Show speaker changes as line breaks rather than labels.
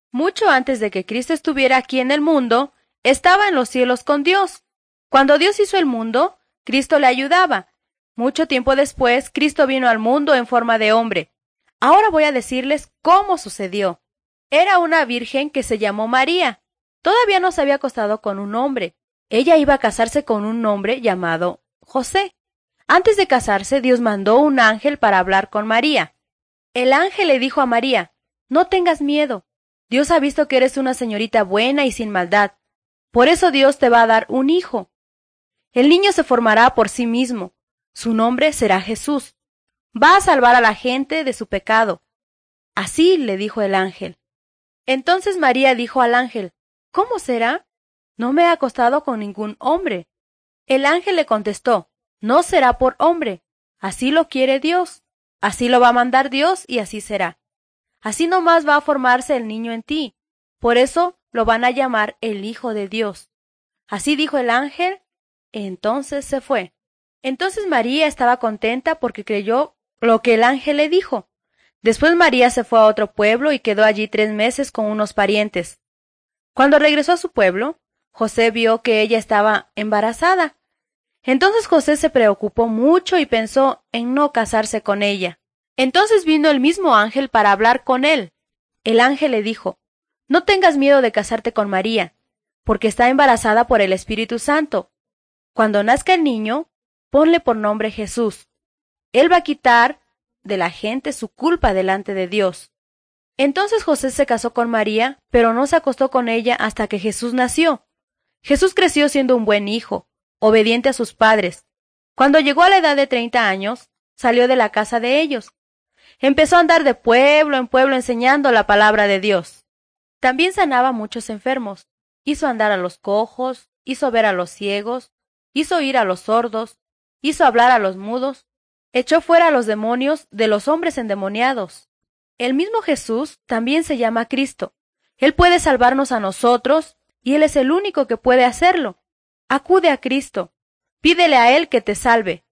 Mucho antes de que Cristo estuviera aquí en el mundo, estaba en los cielos con Dios. Cuando Dios hizo el mundo, Cristo le ayudaba. Mucho tiempo después, Cristo vino al mundo en forma de hombre. Ahora voy a decirles cómo sucedió. Era una virgen que se llamó María. Todavía no se había acostado con un hombre. Ella iba a casarse con un hombre llamado José. Antes de casarse, Dios mandó un ángel para hablar con María. El ángel le dijo a María: «No tengas miedo. Dios ha visto que eres una señorita buena y sin maldad. Por eso Dios te va a dar un hijo. El niño se formará por sí mismo. Su nombre será Jesús. Va a salvar a la gente de su pecado». Así le dijo el ángel. Entonces María dijo al ángel: «¿Cómo será? No me he acostado con ningún hombre». El ángel le contestó: «No será por hombre. Así lo quiere Dios. Así lo va a mandar Dios y así será. Así nomás va a formarse el niño en ti. Por eso lo van a llamar el Hijo de Dios». Así dijo el ángel. Entonces se fue. Entonces María estaba contenta porque creyó lo que el ángel le dijo. Después María se fue a otro pueblo y quedó allí 3 meses con unos parientes. Cuando regresó a su pueblo, José vio que ella estaba embarazada. Entonces José se preocupó mucho y pensó en no casarse con ella. Entonces vino el mismo ángel para hablar con él. El ángel le dijo: «No tengas miedo de casarte con María, porque está embarazada por el Espíritu Santo. Cuando nazca el niño, ponle por nombre Jesús. Él va a quitar de la gente su culpa delante de Dios». Entonces José se casó con María, pero no se acostó con ella hasta que Jesús nació. Jesús creció siendo un buen hijo, obediente a sus padres. Cuando llegó a la edad de 30 años, salió de la casa de ellos. Empezó a andar de pueblo en pueblo enseñando la palabra de Dios. También sanaba a muchos enfermos. Hizo andar a los cojos, hizo ver a los ciegos, hizo oír a los sordos, hizo hablar a los mudos, echó fuera a los demonios de los hombres endemoniados. El mismo Jesús también se llama Cristo. Él puede salvarnos a nosotros y Él es el único que puede hacerlo. Acude a Cristo. Pídele a Él que te salve.